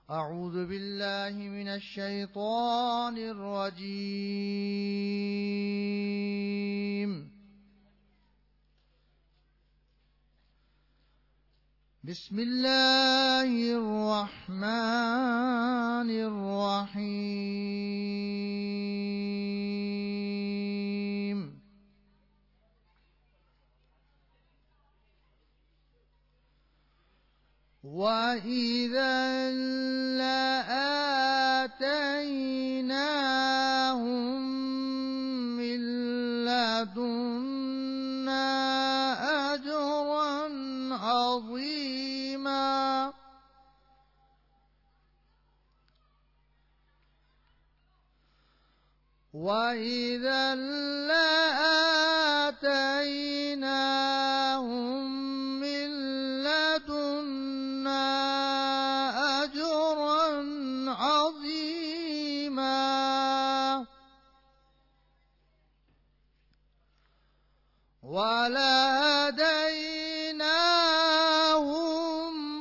أعوذ بالله من الشيطان الرجيم. بسم الله الرحمن الرحيم. وإذا لآتيناهم من لدنا أجرا عظيما. وإذا لآتيناهم من لدنا أجرا عظيما. ولهديناهم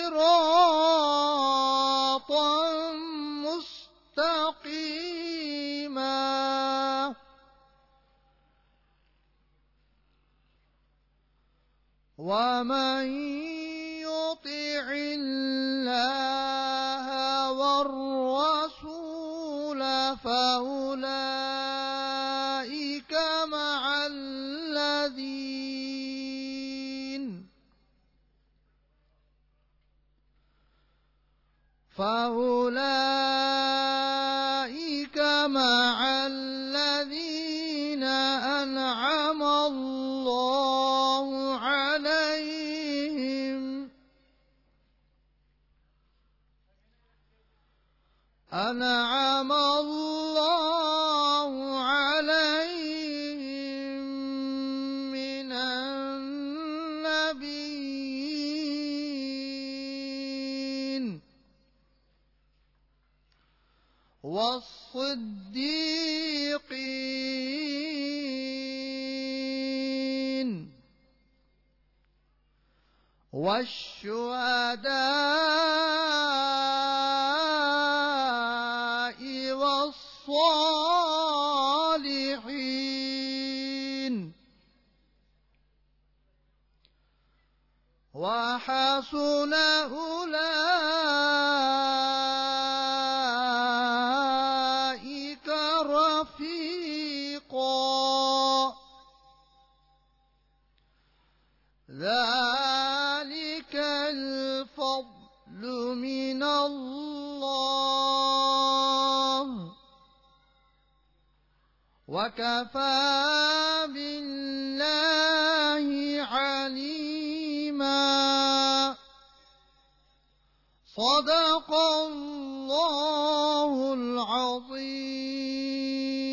صراطا مستقيما. ومن يطع الله والرسول فأولئك مع الذين أنعم الله عليهم من النبيين والصديقين والشهداء والصالحين. وحسن أولئك رفيقا. ذلك الفضل من الله وكفى بالله عليما. صدق الله العظيم.